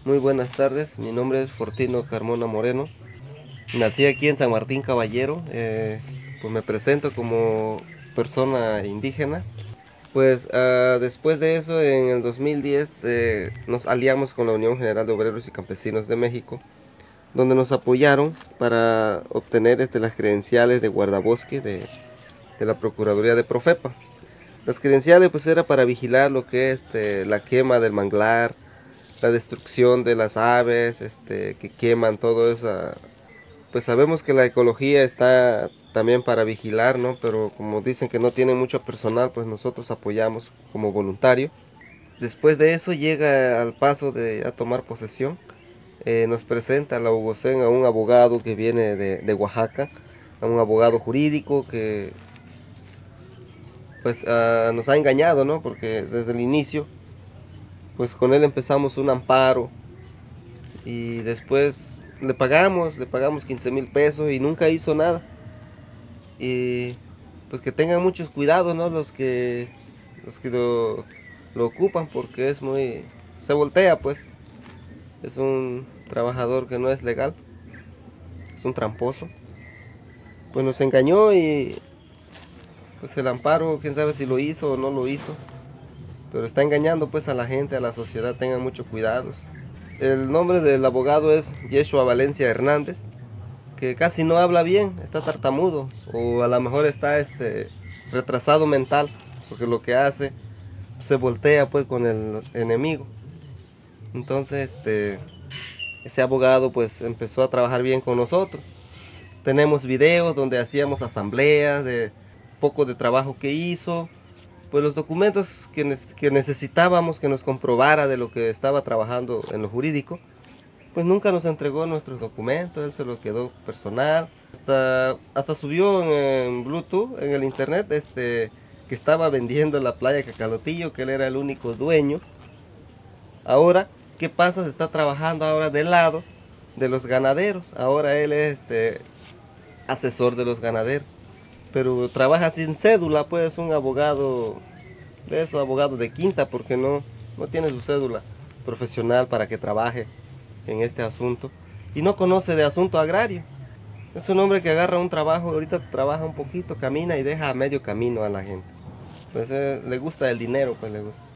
Muy buenas tardes, mi nombre es Fortino Carmona Moreno. Nací aquí en San Martín Caballero. Pues me presento como persona indígena. Pues después de eso, en el 2010, nos aliamos con la Unión General de Obreros y Campesinos de México, donde nos apoyaron para obtener las credenciales de guardabosque de la Procuraduría de Profepa. Las credenciales pues era para vigilar lo que es la quema del manglar, la destrucción de las aves, que queman todo eso. Pues sabemos que la ecología está también para vigilar, ¿no? Pero como dicen que no tienen mucho personal, pues nosotros apoyamos como voluntario. Después de eso llega al paso de a tomar posesión. Nos presenta a la UGOCEN a un abogado que viene de Oaxaca, a un abogado jurídico que pues nos ha engañado, ¿no? Porque desde el inicio, pues con él empezamos un amparo y después le pagamos 15,000 pesos y nunca hizo nada. Y pues que tengan muchos cuidados, ¿no? Los que lo ocupan porque es muy... se voltea pues. Es un trabajador que no es legal, es un tramposo. Pues nos engañó y pues el amparo, quién sabe si lo hizo o no lo hizo. Pero está engañando pues a la gente, a la sociedad, tengan mucho cuidados. El nombre del abogado es Yeshua Valencia Hernández, que casi no habla bien, está tartamudo o a lo mejor está retrasado mental, porque lo que hace se voltea pues con el enemigo. Entonces ese abogado pues empezó a trabajar bien con nosotros. Tenemos videos donde hacíamos asambleas de poco de trabajo que hizo, pues los documentos que necesitábamos que nos comprobara de lo que estaba trabajando en lo jurídico, pues nunca nos entregó nuestros documentos, él se lo quedó personal. Hasta subió en Bluetooth, en el internet, que estaba vendiendo en la playa Cacalotillo, que él era el único dueño. Ahora, ¿qué pasa? Se está trabajando ahora del lado de los ganaderos. Ahora él es asesor de los ganaderos. Pero trabaja sin cédula, pues es un abogado de esos abogados de quinta, porque no tiene su cédula profesional para que trabaje en este asunto. Y no conoce de asunto agrario. Es un hombre que agarra un trabajo, ahorita trabaja un poquito, camina y deja a medio camino a la gente. Pues le gusta el dinero, pues le gusta.